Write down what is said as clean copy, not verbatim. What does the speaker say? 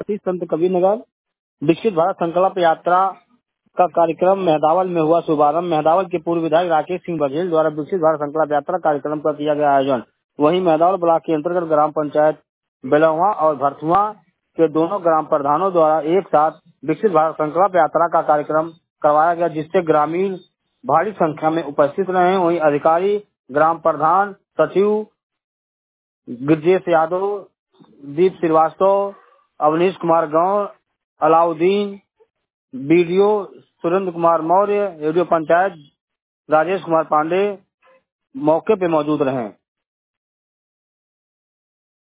निवासी संत कबीर नगर विकसित भारत संकल्प यात्रा का कार्यक्रम मेहदावल में हुआ शुभारंभ। मेहदावल के पूर्व विधायक राकेश सिंह बघेल द्वारा विकसित भारत संकल्प यात्रा कार्यक्रम का किया गया आयोजन। वहीं मेहदावल ब्लॉक के अंतर्गत ग्राम पंचायत बेलवा और भरथुआ के दोनों ग्राम प्रधानों द्वारा एक साथ विकसित भारत संकल्प यात्रा का कार्यक्रम करवाया गया, जिससे ग्रामीण भारी संख्या में उपस्थित रहे। वहीं अधिकारी, ग्राम प्रधान, सचिव गिरजेश यादव, दीप श्रीवास्तव, अवनीश कुमार गौर, अलाउद्दीन, बीडीओ सुरेंद्र कुमार मौर्य, रेडियो पंचायत राजेश कुमार पांडे मौके पे मौजूद रहे।